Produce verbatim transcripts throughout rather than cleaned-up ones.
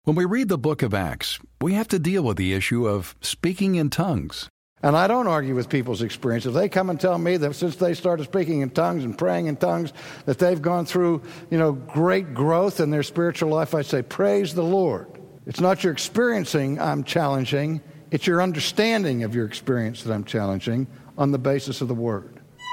When we read the book of Acts, we have to deal with the issue of speaking in tongues. And I don't argue with people's experience. If they come and tell me that since they started speaking in tongues and praying in tongues, that they've gone through, you know, great growth in their spiritual life, I say, praise the Lord. It's not your experiencing I'm challenging. It's your understanding of your experience that I'm challenging on the basis of the Word.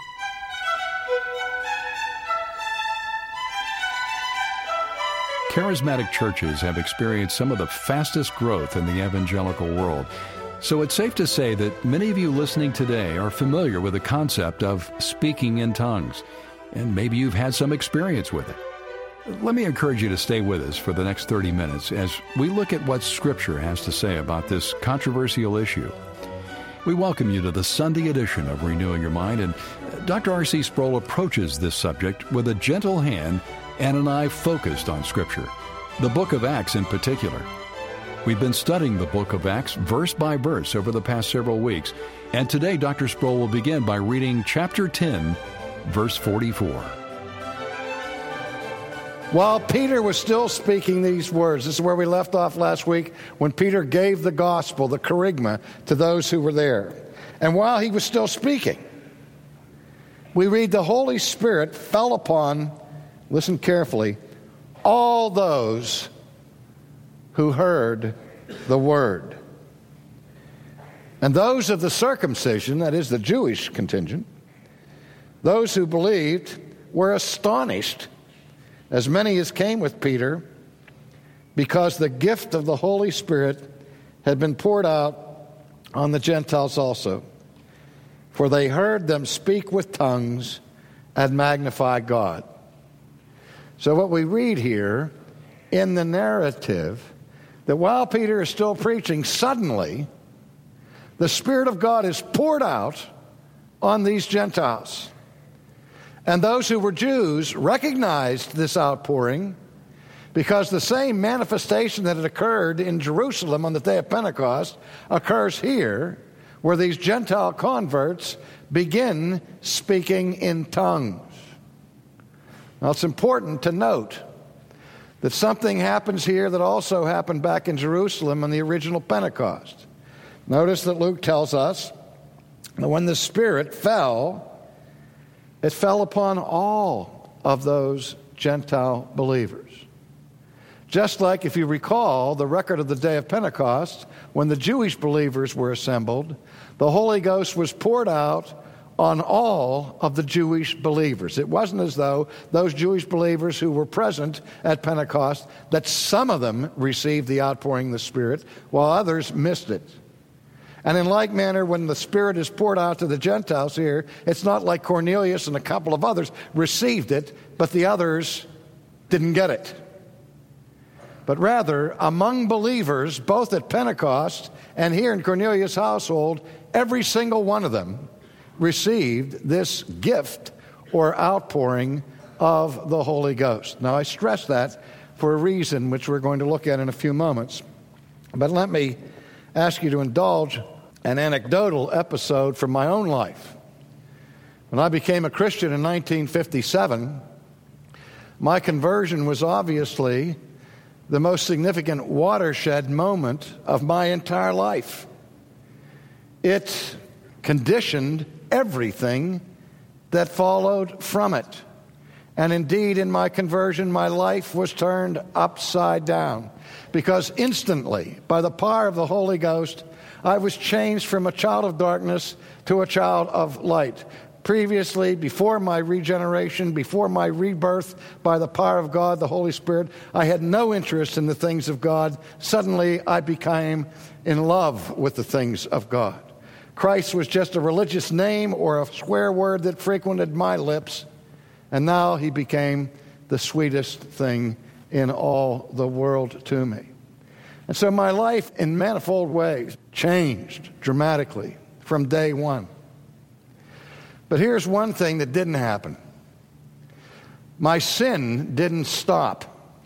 Charismatic churches have experienced some of the fastest growth in the evangelical world. So it's safe to say that many of you listening today are familiar with the concept of speaking in tongues, and maybe you've had some experience with it. Let me encourage you to stay with us for the next thirty minutes as we look at what Scripture has to say about this controversial issue. We welcome you to the Sunday edition of Renewing Your Mind, and Doctor R C Sproul approaches this subject with a gentle hand and an eye focused on Scripture, the book of Acts in particular. We've been studying the book of Acts verse by verse over the past several weeks, and today Doctor Sproul will begin by reading chapter ten, verse forty-four. While Peter was still speaking these words, this is where we left off last week, when Peter gave the gospel, the kerygma, to those who were there. And while he was still speaking, we read the Holy Spirit fell upon, listen carefully, all those who heard the word. And those of the circumcision, that is the Jewish contingent, those who believed were astonished, as many as came with Peter, because the gift of the Holy Spirit had been poured out on the Gentiles also. For they heard them speak with tongues and magnify God. So what we read here in the narrative, that while Peter is still preaching, suddenly the Spirit of God is poured out on these Gentiles. And those who were Jews recognized this outpouring because the same manifestation that had occurred in Jerusalem on the day of Pentecost occurs here, where these Gentile converts begin speaking in tongues. Now, it's important to note that something happens here that also happened back in Jerusalem on the original Pentecost. Notice that Luke tells us that when the Spirit fell, it fell upon all of those Gentile believers. Just like, if you recall, the record of the day of Pentecost, when the Jewish believers were assembled, the Holy Ghost was poured out on all of the Jewish believers. It wasn't as though those Jewish believers who were present at Pentecost, that some of them received the outpouring of the Spirit, while others missed it. And in like manner, when the Spirit is poured out to the Gentiles here, it's not like Cornelius and a couple of others received it, but the others didn't get it. But rather, among believers, both at Pentecost and here in Cornelius' household, every single one of them received this gift or outpouring of the Holy Ghost. Now, I stress that for a reason which we're going to look at in a few moments. But let me ask you to indulge an anecdotal episode from my own life. When I became a Christian in nineteen fifty-seven, my conversion was obviously the most significant watershed moment of my entire life. It conditioned everything that followed from it. And indeed, in my conversion, my life was turned upside down, because instantly, by the power of the Holy Ghost, I was changed from a child of darkness to a child of light. Previously, before my regeneration, before my rebirth by the power of God, the Holy Spirit, I had no interest in the things of God. Suddenly, I became in love with the things of God. Christ was just a religious name or a swear word that frequented my lips, and now he became the sweetest thing in all the world to me. And so my life, in manifold ways, changed dramatically from day one. But here's one thing that didn't happen. My sin didn't stop.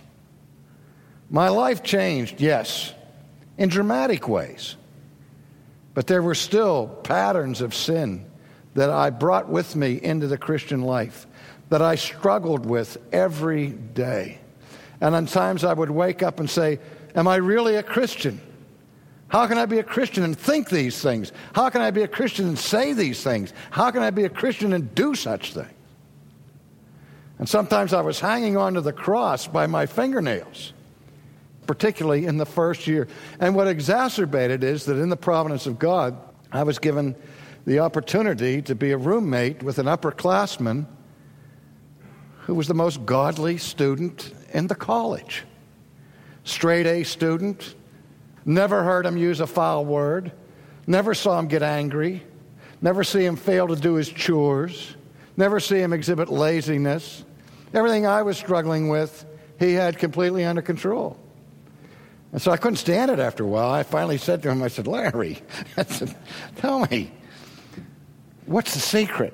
My life changed, yes, in dramatic ways. But there were still patterns of sin that I brought with me into the Christian life, that I struggled with every day. And at times I would wake up and say, Am I really a Christian? How can I be a Christian and think these things? How can I be a Christian and say these things? How can I be a Christian and do such things? And sometimes I was hanging on to the cross by my fingernails, particularly in the first year. And what exacerbated is that in the providence of God, I was given the opportunity to be a roommate with an upperclassman who was the most godly student in the college. Straight A student, never heard him use a foul word, never saw him get angry, never see him fail to do his chores, never see him exhibit laziness. Everything I was struggling with, he had completely under control. And so I couldn't stand it after a while. I finally said to him, I said, Larry, I said, tell me, what's the secret?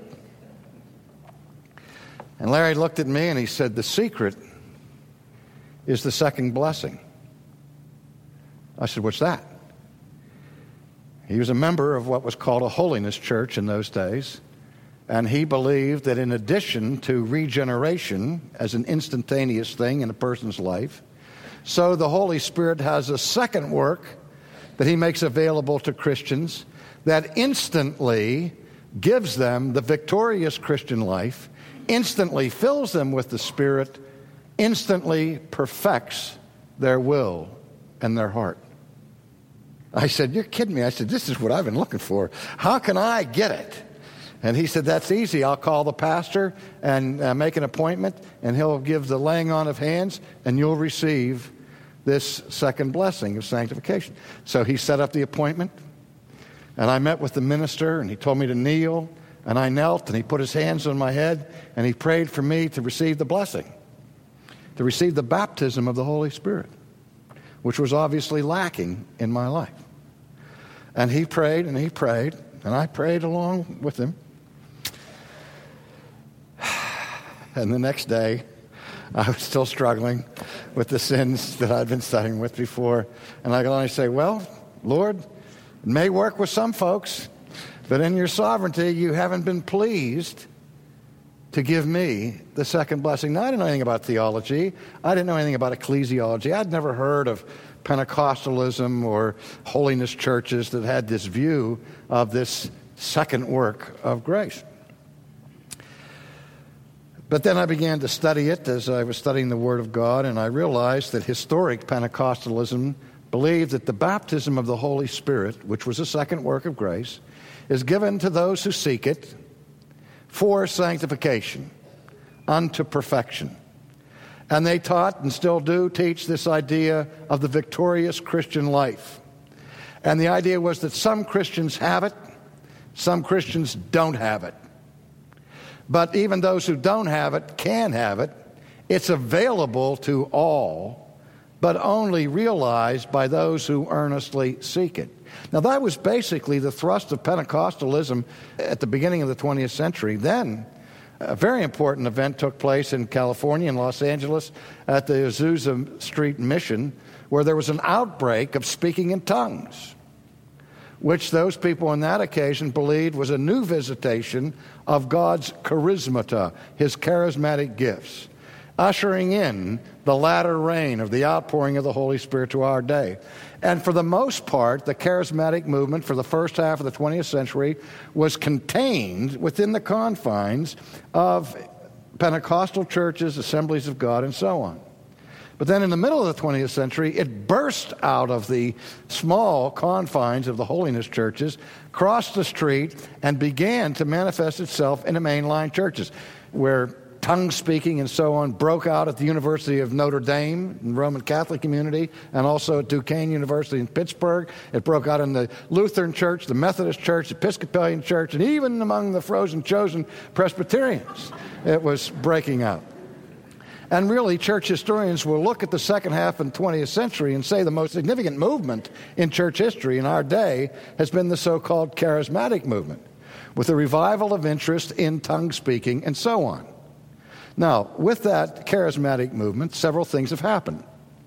And Larry looked at me and he said, the secret is the second blessing. I said, what's that? He was a member of what was called a holiness church in those days. And he believed that in addition to regeneration as an instantaneous thing in a person's life, so the Holy Spirit has a second work that he makes available to Christians that instantly gives them the victorious Christian life, instantly fills them with the Spirit, instantly perfects their will and their heart. I said, you're kidding me. I said, this is what I've been looking for. How can I get it? And he said, that's easy. I'll call the pastor and uh, make an appointment, and he'll give the laying on of hands, and you'll receive this second blessing of sanctification. So he set up the appointment, and I met with the minister, and he told me to kneel, and I knelt, and he put his hands on my head, and he prayed for me to receive the blessing, to receive the baptism of the Holy Spirit, which was obviously lacking in my life. And he prayed, and he prayed, and I prayed along with him. And the next day, I was still struggling with the sins that I'd been studying with before. And I could only say, well, Lord, it may work with some folks, but in your sovereignty, you haven't been pleased to give me the second blessing. Now, I didn't know anything about theology. I didn't know anything about ecclesiology. I'd never heard of Pentecostalism or holiness churches that had this view of this second work of grace. But then I began to study it as I was studying the Word of God, and I realized that historic Pentecostalism believed that the baptism of the Holy Spirit, which was a second work of grace, is given to those who seek it for sanctification, unto perfection. And they taught, and still do, teach this idea of the victorious Christian life. And the idea was that some Christians have it, some Christians don't have it. But even those who don't have it can have it. It's available to all, but only realized by those who earnestly seek it. Now, that was basically the thrust of Pentecostalism at the beginning of the twentieth century. Then, a very important event took place in California, in Los Angeles, at the Azusa Street Mission, where there was an outbreak of speaking in tongues, which those people on that occasion believed was a new visitation of God's charismata, his charismatic gifts, ushering in the latter rain of the outpouring of the Holy Spirit to our day. And for the most part, the charismatic movement for the first half of the twentieth century was contained within the confines of Pentecostal churches, Assemblies of God, and so on. But then in the middle of the twentieth century, it burst out of the small confines of the holiness churches, crossed the street, and began to manifest itself in the mainline churches, where tongue speaking and so on broke out at the University of Notre Dame, in the Roman Catholic community, and also at Duquesne University in Pittsburgh. It broke out in the Lutheran Church, the Methodist Church, the Episcopalian Church, and even among the frozen chosen Presbyterians, it was breaking out. And really, church historians will look at the second half of the twentieth century and say the most significant movement in church history in our day has been the so-called charismatic movement, with a revival of interest in tongue speaking and so on. Now, with that charismatic movement, several things have happened.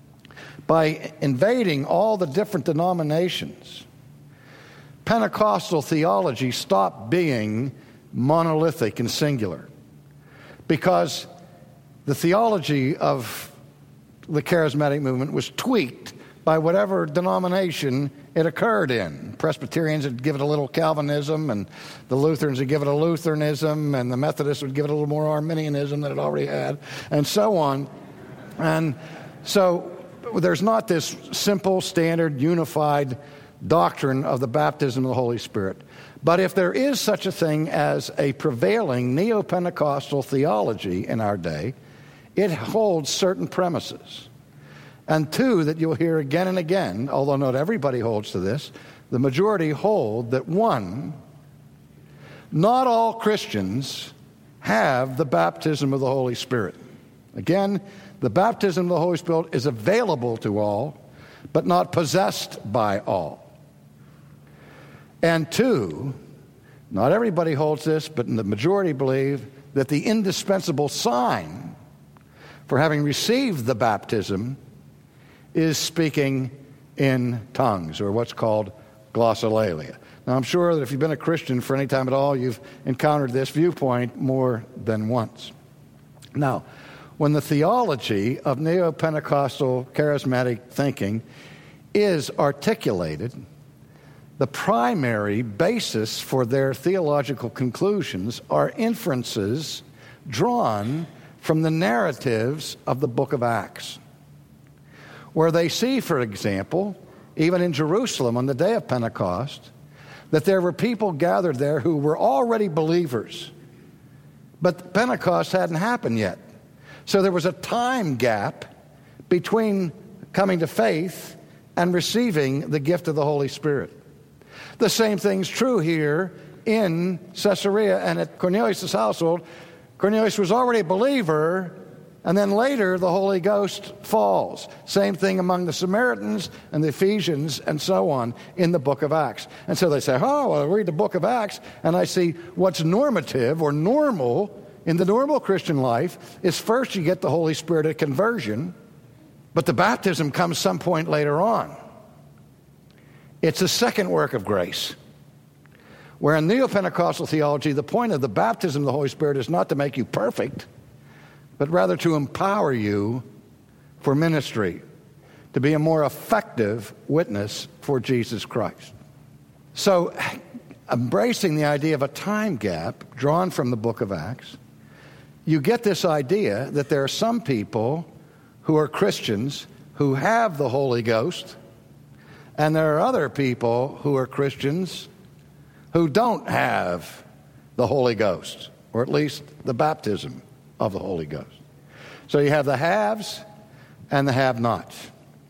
By invading all the different denominations, Pentecostal theology stopped being monolithic and singular, because the theology of the charismatic movement was tweaked by whatever denomination it occurred in. Presbyterians would give it a little Calvinism, and the Lutherans would give it a Lutheranism, and the Methodists would give it a little more Arminianism than it already had, and so on. And so there's not this simple, standard, unified doctrine of the baptism of the Holy Spirit. But if there is such a thing as a prevailing neo-Pentecostal theology in our day, it holds certain premises. And two, that you'll hear again and again, although not everybody holds to this, the majority hold that, one, not all Christians have the baptism of the Holy Spirit. Again, the baptism of the Holy Spirit is available to all, but not possessed by all. And two, not everybody holds this, but the majority believe that the indispensable sign for having received the baptism is speaking in tongues, or what's called glossolalia. Now, I'm sure that if you've been a Christian for any time at all, you've encountered this viewpoint more than once. Now, when the theology of neo-Pentecostal charismatic thinking is articulated, the primary basis for their theological conclusions are inferences drawn from the narratives of the book of Acts, where they see, for example, even in Jerusalem on the day of Pentecost, that there were people gathered there who were already believers, but Pentecost hadn't happened yet. So there was a time gap between coming to faith and receiving the gift of the Holy Spirit. The same thing's true here in Caesarea and at Cornelius' household. Cornelius was already a believer, and then later the Holy Ghost falls. Same thing among the Samaritans and the Ephesians and so on in the book of Acts. And so they say, oh, well, I read the book of Acts and I see what's normative or normal in the normal Christian life is first you get the Holy Spirit at conversion, but the baptism comes some point later on. It's a second work of grace. Where in neo-Pentecostal theology, the point of the baptism of the Holy Spirit is not to make you perfect, but rather to empower you for ministry, to be a more effective witness for Jesus Christ. So, embracing the idea of a time gap drawn from the book of Acts, you get this idea that there are some people who are Christians who have the Holy Ghost, and there are other people who are Christians who don't have the Holy Ghost, or at least the baptism of the Holy Ghost. So you have the haves and the have-nots,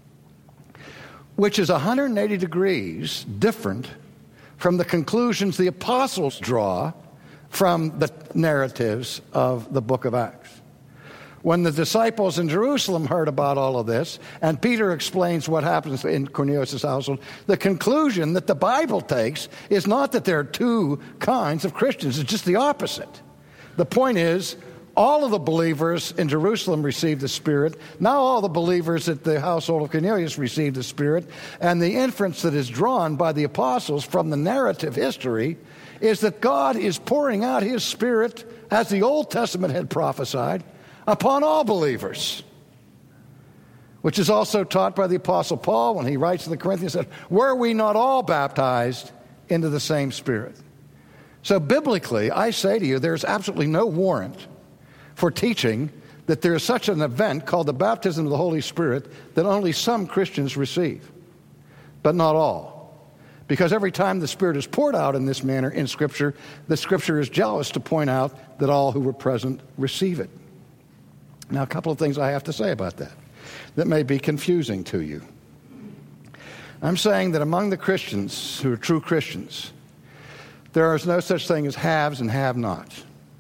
which is one hundred eighty degrees different from the conclusions the apostles draw from the narratives of the book of Acts. When the disciples in Jerusalem heard about all of this, and Peter explains what happens in Cornelius' household, the conclusion that the Bible takes is not that there are two kinds of Christians, it's just the opposite. The point is, all of the believers in Jerusalem received the Spirit. Now all the believers at the household of Cornelius received the Spirit. And the inference that is drawn by the apostles from the narrative history is that God is pouring out His Spirit, as the Old Testament had prophesied, upon all believers, which is also taught by the Apostle Paul when he writes to the Corinthians, said, were we not all baptized into the same Spirit? So biblically, I say to you, there's absolutely no warrant for teaching that there is such an event called the baptism of the Holy Spirit that only some Christians receive, but not all. Because every time the Spirit is poured out in this manner in Scripture, the Scripture is jealous to point out that all who were present receive it. Now, a couple of things I have to say about that that may be confusing to you. I'm saying that among the Christians who are true Christians, there is no such thing as haves and have-nots.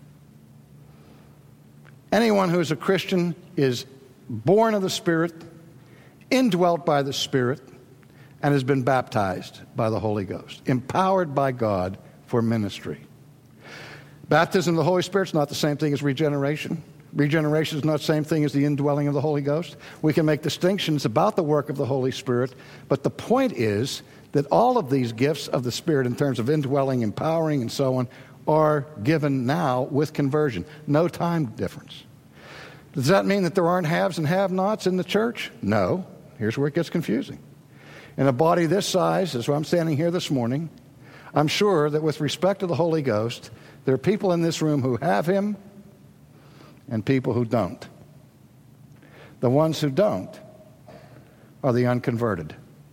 Anyone who is a Christian is born of the Spirit, indwelt by the Spirit, and has been baptized by the Holy Ghost, empowered by God for ministry. Baptism of the Holy Spirit is not the same thing as regeneration. Regeneration is not the same thing as the indwelling of the Holy Ghost. We can make distinctions about the work of the Holy Spirit, but the point is that all of these gifts of the Spirit in terms of indwelling, empowering, and so on are given now with conversion. No time difference. Does that mean that there aren't haves and have-nots in the church? No. Here's where it gets confusing. In a body this size, as I'm standing here this morning, I'm sure that with respect to the Holy Ghost, there are people in this room who have him and people who don't. The ones who don't are the unconverted.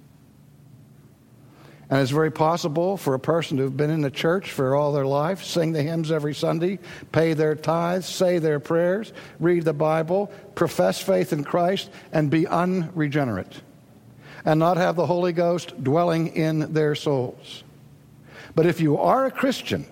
And it's very possible for a person to have been in the church for all their life, sing the hymns every Sunday, pay their tithes, say their prayers, read the Bible, profess faith in Christ, and be unregenerate, and not have the Holy Ghost dwelling in their souls. But if you are a Christian,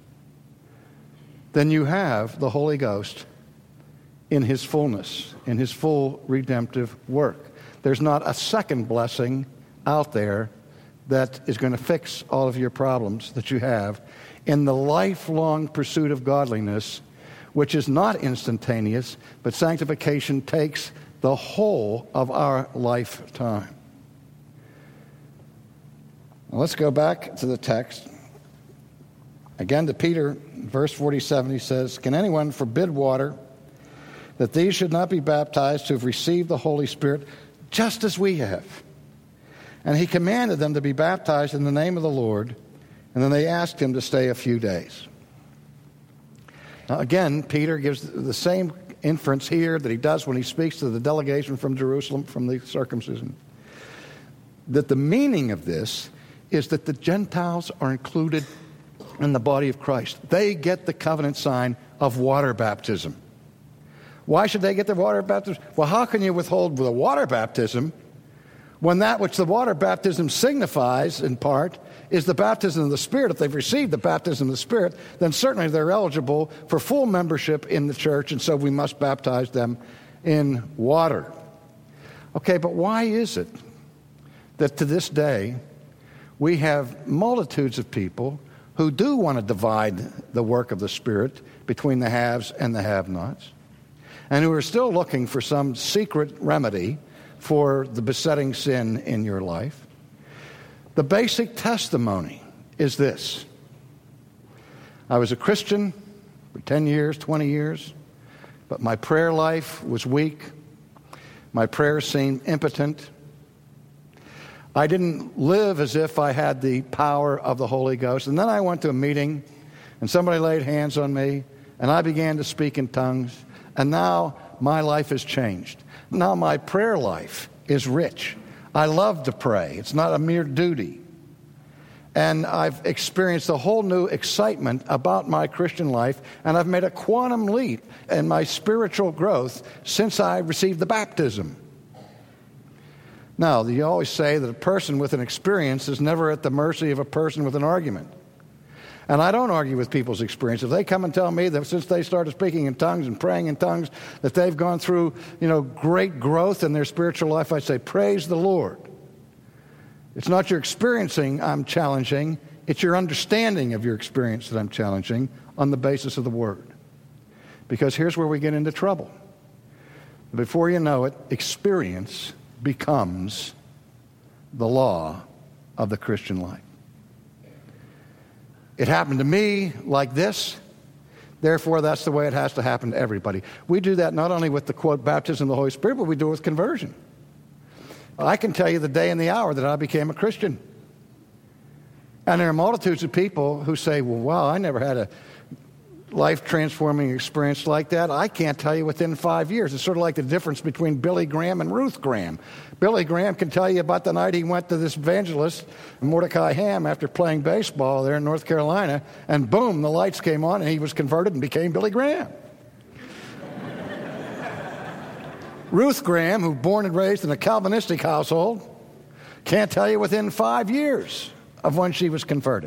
then you have the Holy Ghost in his fullness, in his full redemptive work. There's not a second blessing out there that is going to fix all of your problems that you have in the lifelong pursuit of godliness, which is not instantaneous, but sanctification takes the whole of our lifetime. Now let's go back to the text. Again to Peter, verse forty-seven, he says, "Can anyone forbid water that these should not be baptized who have received the Holy Spirit just as we have?" And he commanded them to be baptized in the name of the Lord, and then they asked him to stay a few days. Now again, Peter gives the same inference here that he does when he speaks to the delegation from Jerusalem from the circumcision. That the meaning of this is that the Gentiles are included in the body of Christ. They get the covenant sign of water baptism. Why should they get the water baptism? Well, how can you withhold the water baptism when that which the water baptism signifies, in part, is the baptism of the Spirit? If they've received the baptism of the Spirit, then certainly they're eligible for full membership in the church, and so we must baptize them in water. Okay, but why is it that to this day we have multitudes of people who do want to divide the work of the Spirit between the haves and the have-nots, and who are still looking for some secret remedy for the besetting sin in your life? The basic testimony is this: I was a Christian for ten years, twenty years, but my prayer life was weak. My prayers seemed impotent. I didn't live as if I had the power of the Holy Ghost. And then I went to a meeting, and somebody laid hands on me, and I began to speak in tongues, and now my life has changed. Now my prayer life is rich. I love to pray. It's not a mere duty. And I've experienced a whole new excitement about my Christian life, and I've made a quantum leap in my spiritual growth since I received the baptism. Now, you always say that a person with an experience is never at the mercy of a person with an argument. And I don't argue with people's experience. If they come and tell me that since they started speaking in tongues and praying in tongues, that they've gone through, you know, great growth in their spiritual life, I say, praise the Lord. It's not your experiencing I'm challenging. It's your understanding of your experience that I'm challenging on the basis of the Word. Because here's where we get into trouble. Before you know it, experience becomes the law of the Christian life. It happened to me like this, therefore that's the way it has to happen to everybody. We do that not only with the, quote, baptism of the Holy Spirit, but we do it with conversion. I can tell you the day and the hour that I became a Christian. And there are multitudes of people who say, well, wow, I never had a life-transforming experience like that. I can't tell you within five years. It's sort of like the difference between Billy Graham and Ruth Graham. Billy Graham can tell you about the night he went to this evangelist, Mordecai Ham, after playing baseball there in North Carolina, and boom, the lights came on and he was converted and became Billy Graham. Ruth Graham, who was born and raised in a Calvinistic household, can't tell you within five years of when she was converted.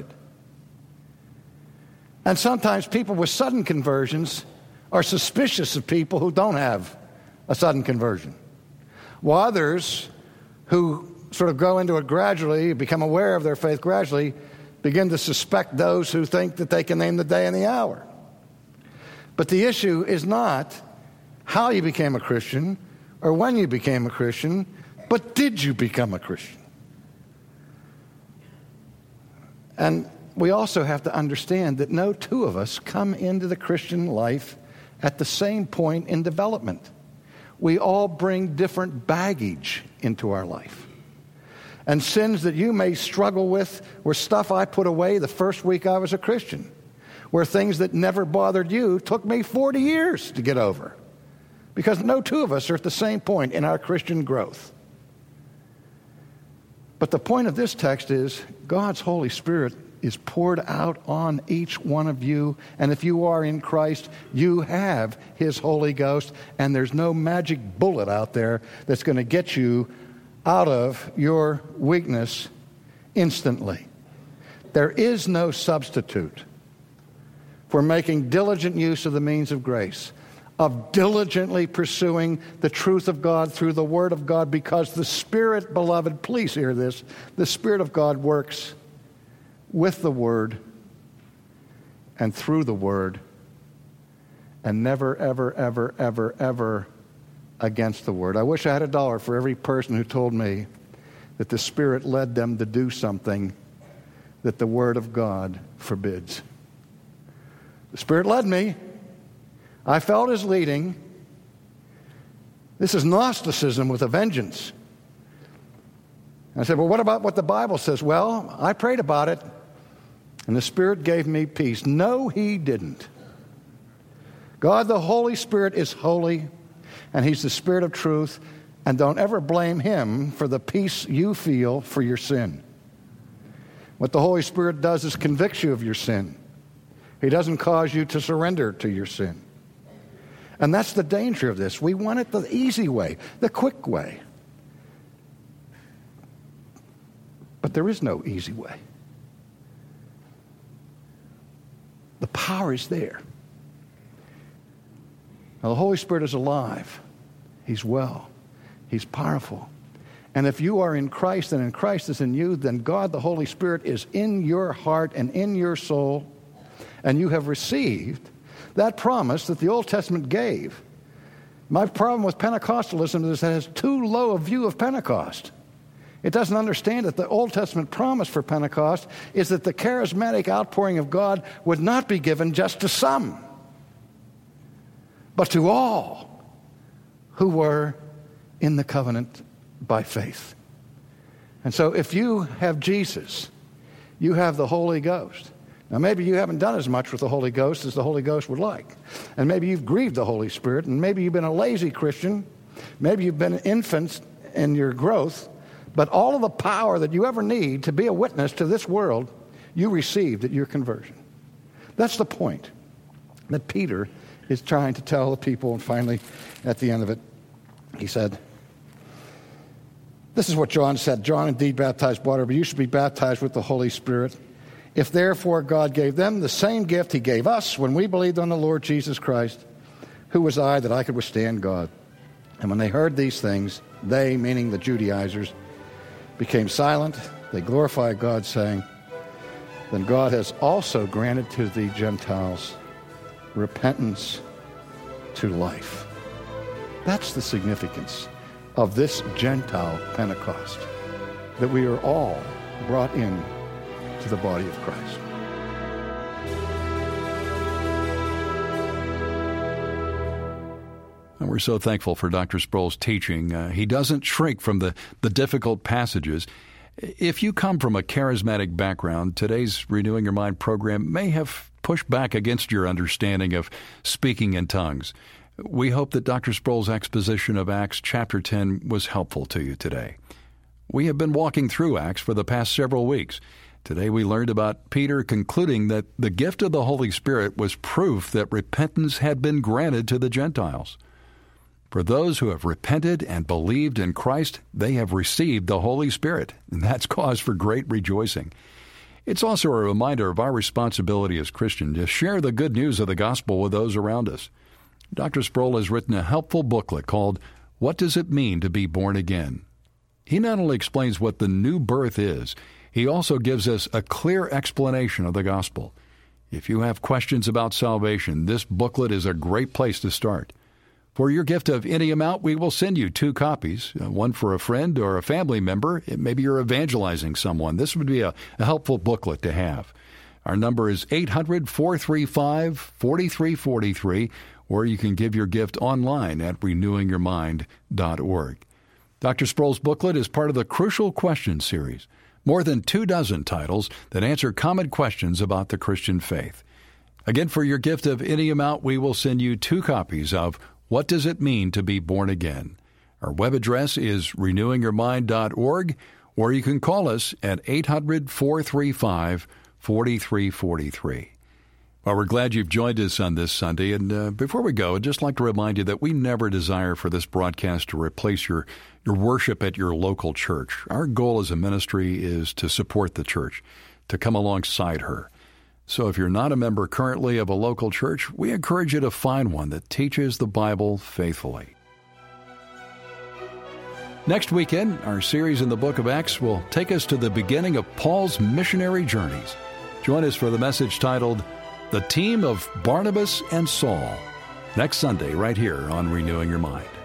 And sometimes people with sudden conversions are suspicious of people who don't have a sudden conversion, while others who sort of go into it gradually, become aware of their faith gradually, begin to suspect those who think that they can name the day and the hour. But the issue is not how you became a Christian or when you became a Christian, but did you become a Christian? And we also have to understand that no two of us come into the Christian life at the same point in development. We all bring different baggage into our life. And sins that you may struggle with were stuff I put away the first week I was a Christian, where things that never bothered you took me forty years to get over, because no two of us are at the same point in our Christian growth. But the point of this text is God's Holy Spirit is poured out on each one of you, and if you are in Christ, you have His Holy Ghost, and there's no magic bullet out there that's going to get you out of your weakness instantly. There is no substitute for making diligent use of the means of grace, of diligently pursuing the truth of God through the Word of God, because the Spirit, beloved, please hear this, the Spirit of God works with the Word and through the Word, and never, ever, ever, ever, ever against the Word. I wish I had a dollar for every person who told me that the Spirit led them to do something that the Word of God forbids. The Spirit led me. I felt His leading. This is Gnosticism with a vengeance. And I said, well, what about what the Bible says? Well, I prayed about it, and the Spirit gave me peace. No, He didn't. God, the Holy Spirit, is holy, and He's the Spirit of truth, and don't ever blame Him for the peace you feel for your sin. What the Holy Spirit does is convicts you of your sin. He doesn't cause you to surrender to your sin. And that's the danger of this. We want it the easy way, the quick way. But there is no easy way. The power is there. Now, the Holy Spirit is alive. He's well. He's powerful. And if you are in Christ and in Christ is in you, then God, the Holy Spirit, is in your heart and in your soul, and you have received that promise that the Old Testament gave. My problem with Pentecostalism is that it has too low a view of Pentecost. It doesn't understand that the Old Testament promise for Pentecost is that the charismatic outpouring of God would not be given just to some, but to all who were in the covenant by faith. And so if you have Jesus, you have the Holy Ghost. Now, maybe you haven't done as much with the Holy Ghost as the Holy Ghost would like. And maybe you've grieved the Holy Spirit, and maybe you've been a lazy Christian. Maybe you've been infants in your growth. But all of the power that you ever need to be a witness to this world, you received at your conversion. That's the point that Peter is trying to tell the people. And finally, at the end of it, he said, this is what John said. John indeed baptized water, but you should be baptized with the Holy Spirit. If therefore God gave them the same gift He gave us when we believed on the Lord Jesus Christ, who was I that I could withstand God? And when they heard these things, they, meaning the Judaizers, became silent. They glorified God, saying, then God has also granted to the Gentiles repentance to life. That's the significance of this Gentile Pentecost, that we are all brought in to the body of Christ. And we're so thankful for Doctor Sproul's teaching. Uh, he doesn't shrink from the, the difficult passages. If you come from a charismatic background, today's Renewing Your Mind program may have pushed back against your understanding of speaking in tongues. We hope that Doctor Sproul's exposition of Acts chapter ten was helpful to you today. We have been walking through Acts for the past several weeks. Today we learned about Peter concluding that the gift of the Holy Spirit was proof that repentance had been granted to the Gentiles. For those who have repented and believed in Christ, they have received the Holy Spirit, and that's cause for great rejoicing. It's also a reminder of our responsibility as Christians to share the good news of the gospel with those around us. Doctor Sproul has written a helpful booklet called What Does It Mean to Be Born Again? He not only explains what the new birth is, he also gives us a clear explanation of the gospel. If you have questions about salvation, this booklet is a great place to start. For your gift of any amount, we will send you two copies, one for a friend or a family member. Maybe you're evangelizing someone. This would be a, a helpful booklet to have. Our number is eight hundred, four three five, four three four three, or you can give your gift online at renewing your mind dot org. Doctor Sproul's booklet is part of the Crucial Questions series, more than two dozen titles that answer common questions about the Christian faith. Again, for your gift of any amount, we will send you two copies of What Does It Mean to Be Born Again? Our web address is renewing your mind dot org, or you can call us at eight hundred, four three five, four three four three. Well, we're glad you've joined us on this Sunday, and uh, before we go, I'd just like to remind you that we never desire for this broadcast to replace your, your worship at your local church. Our goal as a ministry is to support the church, to come alongside her. So if you're not a member currently of a local church, we encourage you to find one that teaches the Bible faithfully. Next weekend, our series in the book of Acts will take us to the beginning of Paul's missionary journeys. Join us for the message titled, The Team of Barnabas and Saul, next Sunday right here on Renewing Your Mind.